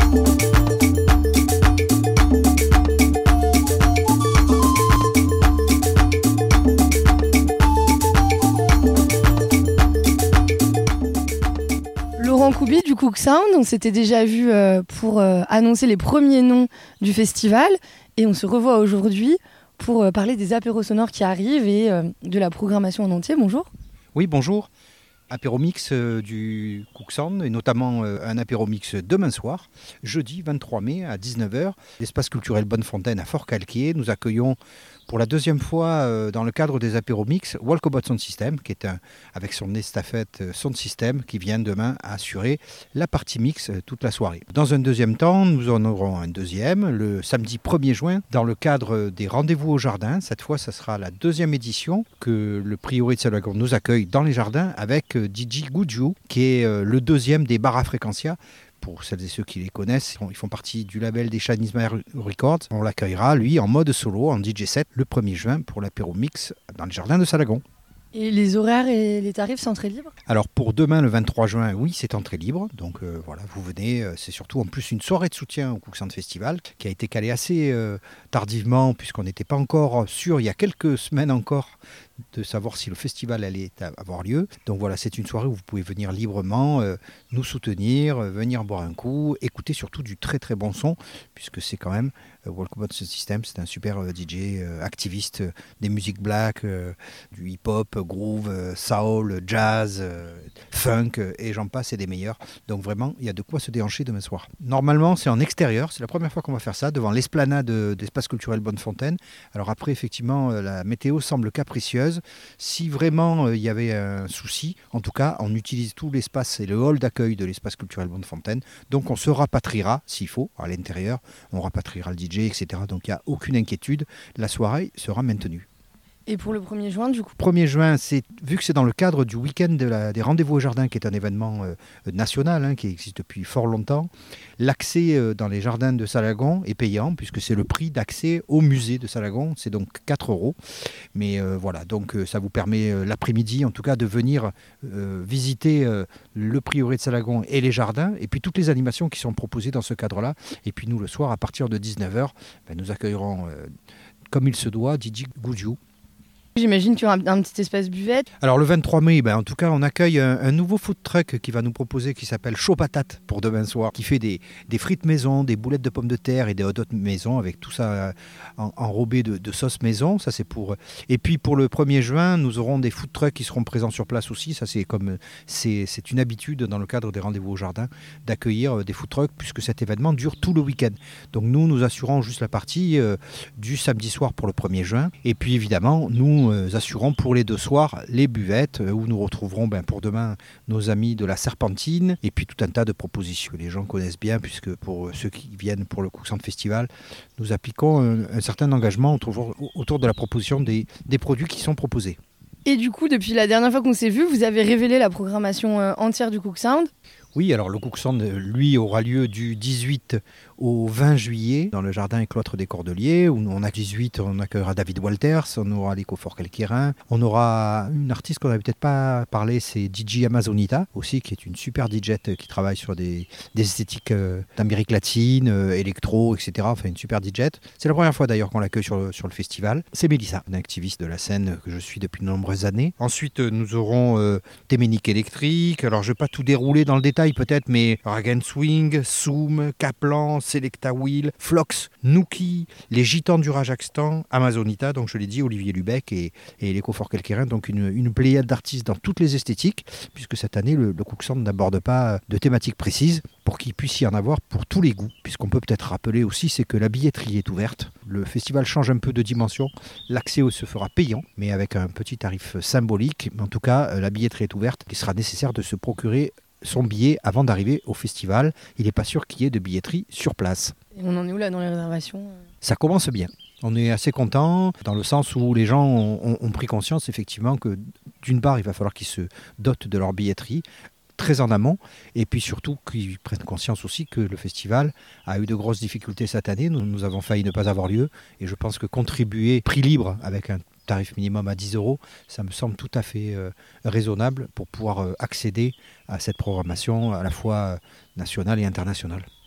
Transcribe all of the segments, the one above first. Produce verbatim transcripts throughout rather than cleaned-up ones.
Laurent Koubi du Cook Sound, on s'était déjà vu euh, pour euh, annoncer les premiers noms du festival et on se revoit aujourd'hui pour euh, parler des apéros sonores qui arrivent et euh, de la programmation en entier. Bonjour. Oui, bonjour. Apéro mix euh, du Cook Sound et notamment euh, un apéro mix demain soir, jeudi vingt-trois mai à dix-neuf heures. L'espace culturel Bonnefontaine à Fort-Calquier. Nous accueillons pour la deuxième fois euh, dans le cadre des apéros mix Walkabout Sound System, qui est un, avec son estafette Sound System, qui vient demain assurer la partie mix euh, toute la soirée. Dans un deuxième temps, nous en aurons un deuxième, le samedi premier juin, dans le cadre des rendez-vous au jardin. Cette fois, ce sera la deuxième édition que le prieuré de Salagon nous accueille dans les jardins avec euh, D J Goudjou, qui est euh, le deuxième des bars à Fréquencia. Pour celles et ceux qui les connaissent, ils font partie du label des Chanisma Records. On l'accueillera, lui, en mode solo, en D J set, le premier juin pour l'apéro mix dans les jardins de Salagon. Et les horaires et les tarifs sont très libres ? Alors pour demain, le vingt-trois juin, oui, c'est entrée libre. Donc euh, voilà, vous venez. Euh, c'est surtout en plus une soirée de soutien au Cook Sound Festival qui a été calée assez euh, tardivement puisqu'on n'était pas encore sûr, il y a quelques semaines encore, de savoir si le festival allait avoir lieu. Donc voilà, c'est une soirée où vous pouvez venir librement, euh, nous soutenir, euh, venir boire un coup, écouter surtout du très très bon son, puisque c'est quand même euh, Walkabout System, c'est un super euh, D J euh, activiste euh, des musiques black, euh, du hip-hop, groove, euh, soul, jazz, euh, funk, euh, et j'en passe, et des meilleurs. Donc vraiment, il y a de quoi se déhancher demain soir. Normalement, c'est en extérieur, c'est la première fois qu'on va faire ça, devant l'esplanade d'Espace Culturel Bonnefontaine. Alors après, effectivement, euh, la météo semble capricieuse. Si vraiment il euh, y avait un souci, en tout cas, on utilise tout l'espace et le hall d'accueil de l'espace culturel Bonnefontaine. Donc on se rapatriera, s'il faut, à l'intérieur. On rapatriera le D J, et cetera. Donc il n'y a aucune inquiétude. La soirée sera maintenue. Et pour le premier juin, du coup premier juin, c'est, vu que c'est dans le cadre du week-end de la, des rendez-vous au jardin, qui est un événement euh, national, hein, qui existe depuis fort longtemps, l'accès euh, dans les jardins de Salagon est payant, puisque c'est le prix d'accès au musée de Salagon, c'est donc quatre euros. Mais euh, voilà, donc euh, ça vous permet euh, l'après-midi, en tout cas, de venir euh, visiter euh, le prieuré de Salagon et les jardins, et puis toutes les animations qui sont proposées dans ce cadre-là. Et puis nous, le soir, à partir de dix-neuf heures, ben, nous accueillerons, euh, comme il se doit, D J Goudjou. J'imagine qu'il y aura un, un petit espace buvette. Alors le vingt-trois mai, ben, en tout cas, on accueille un, un nouveau food truck qui va nous proposer, qui s'appelle Chaud Patate pour demain soir, qui fait des, des frites maison, des boulettes de pommes de terre et des hot dogs maison, avec tout ça euh, en, enrobé de, de sauce maison. Ça, c'est pour. Et puis pour le premier juin, nous aurons des food trucks qui seront présents sur place aussi. Ça, c'est comme c'est, c'est une habitude dans le cadre des rendez-vous au jardin d'accueillir des food trucks, puisque cet événement dure tout le week-end. Donc nous, nous assurons juste la partie euh, du samedi soir pour le premier juin. Et puis évidemment, nous Nous assurons pour les deux soirs les buvettes où nous retrouverons ben, pour demain nos amis de la Serpentine et puis tout un tas de propositions que les gens connaissent bien, puisque pour ceux qui viennent pour le Cook Sound Festival, nous appliquons un, un certain engagement autour, autour de la proposition des, des produits qui sont proposés. Et du coup, depuis la dernière fois qu'on s'est vu, vous avez révélé la programmation euh, entière du Cook Sound. Oui, alors le Cook Sound, lui, aura lieu du dix-huit au vingt juillet dans le jardin et cloître des Cordeliers, où on a dix-huit, on accueillera David Walters, on aura l'écho Fort Calquirin, on aura une artiste qu'on n'avait peut-être pas parlé, c'est D J Amazonita, aussi, qui est une super D J qui travaille sur des, des esthétiques euh, d'Amérique latine, euh, électro, et cetera. Enfin, une super D J. C'est la première fois d'ailleurs qu'on l'accueille sur le, sur le festival. C'est Mélissa, une activiste de la scène que je suis depuis de nombreuses années. Ensuite, nous aurons euh, Téménique électrique. Alors, je ne vais pas tout dérouler dans le détail peut-être, mais Rag and Swing, Soum, Kaplan, Selecta Wheel, Flox, Nuki, les Gitans du Rajakstan, Amazonita, donc je l'ai dit, Olivier Lubec et, et l'écho Fort Calquirin, donc une, une pléiade d'artistes dans toutes les esthétiques, puisque cette année, le, le Cook Sound n'aborde pas de thématiques précises pour qu'il puisse y en avoir pour tous les goûts. Puisqu'on peut peut-être rappeler aussi, c'est que la billetterie est ouverte. Le festival change un peu de dimension. L'accès se fera payant, mais avec un petit tarif symbolique. Mais en tout cas, la billetterie est ouverte. Il sera nécessaire de se procurer son billet avant d'arriver au festival. Il n'est pas sûr qu'il y ait de billetterie sur place. Et on en est où là dans les réservations ? Ça commence bien. On est assez content dans le sens où les gens ont, ont, ont pris conscience effectivement que d'une part, il va falloir qu'ils se dotent de leur billetterie très en amont, et puis surtout qu'ils prennent conscience aussi que le festival a eu de grosses difficultés cette année. Nous, nous avons failli ne pas avoir lieu, et je pense que contribuer prix libre avec un tarif minimum à dix euros, ça me semble tout à fait euh, raisonnable pour pouvoir euh, accéder à cette programmation à la fois nationale et internationale.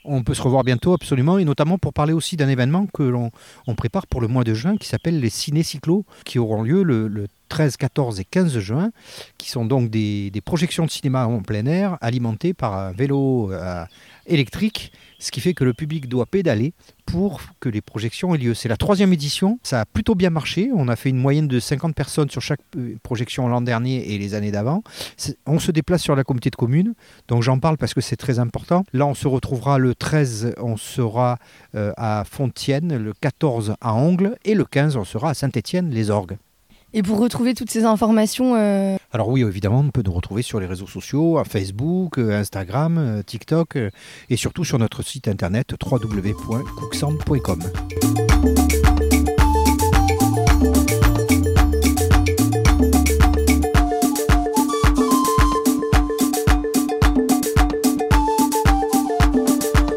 On peut se revoir bientôt, absolument, et notamment pour parler aussi d'un événement que l'on on prépare pour le mois de juin qui s'appelle les Ciné-Cyclos, qui auront lieu le, le treize, quatorze et quinze juin, qui sont donc des, des projections de cinéma en plein air alimentées par un vélo euh, électrique, ce qui fait que le public doit pédaler pour que les projections aient lieu. C'est la troisième édition, ça a plutôt bien marché, on a fait une moyenne de cinquante personnes sur chaque projection l'an dernier et les années d'avant. C'est, on se déplace sur la communauté de communes, donc j'en parle parce que c'est très important. Là on se retrouvera le treize, on sera euh, à Fontienne, le quatorze à Ongles et le quinze on sera à Saint-Étienne-les-Orgues. Et pour retrouver toutes ces informations... Euh... Alors oui, évidemment, on peut nous retrouver sur les réseaux sociaux, à Facebook, Instagram, TikTok, et surtout sur notre site internet w w w point cooksound point com.